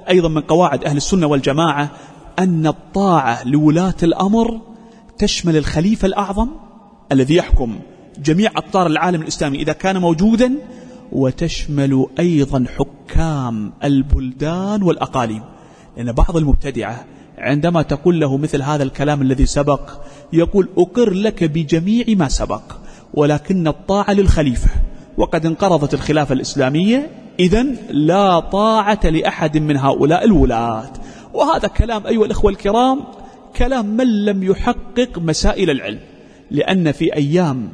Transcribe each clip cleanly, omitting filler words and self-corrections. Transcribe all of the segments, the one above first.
أيضا من قواعد أهل السنة والجماعة أن الطاعة لولاة الأمر تشمل الخليفة الأعظم الذي يحكم جميع أقطار العالم الإسلامي إذا كان موجودا، وتشمل أيضا حكام البلدان والأقاليم. لأن بعض المبتدعة عندما تقول له مثل هذا الكلام الذي سبق يقول أقر لك بجميع ما سبق، ولكن الطاعة للخليفة، وقد انقرضت الخلافة الإسلامية، إذن لا طاعة لأحد من هؤلاء الولاة. وهذا كلام أيها الأخوة الكرام كلام من لم يحقق مسائل العلم. لأن في أيام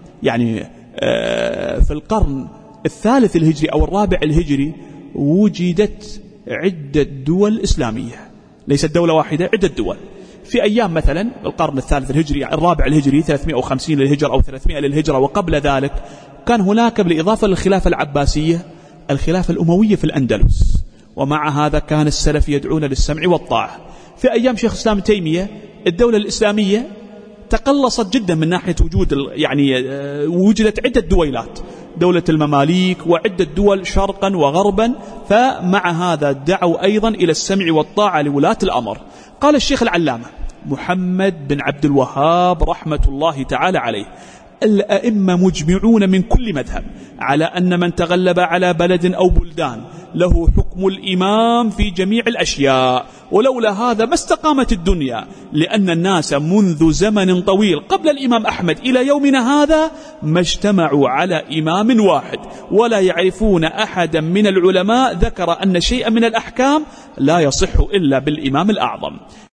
في القرن الثالث الهجري أو الرابع الهجري وجدت عدة دول إسلامية، ليست دولة واحدة، عدة دول. في أيام مثلا القرن الثالث الهجري الرابع الهجري 350 للهجرة أو 300 للهجرة، وقبل ذلك كان هناك بالإضافة للخلافة العباسية الخلافة الأموية في الأندلس، ومع هذا كان السلف يدعون للسمع والطاعة. في أيام شيخ الإسلام تيمية الدولة الإسلامية تقلصت جدا من ناحية وجود وجدت عدة دويلات، دولة المماليك وعدة دول شرقا وغربا، فمع هذا دعوا أيضا إلى السمع والطاعة لولاة الأمر. قال الشيخ العلامة محمد بن عبد الوهاب رحمة الله تعالى عليه: الأئمة مجمعون من كل مذهب على أن من تغلب على بلد أو بلدان له حكم الإمام في جميع الأشياء، ولولا هذا ما استقامت الدنيا، لأن الناس منذ زمن طويل قبل الإمام أحمد إلى يومنا هذا ما اجتمعوا على إمام واحد، ولا يعرفون أحدا من العلماء ذكر أن شيئا من الأحكام لا يصح إلا بالإمام الأعظم.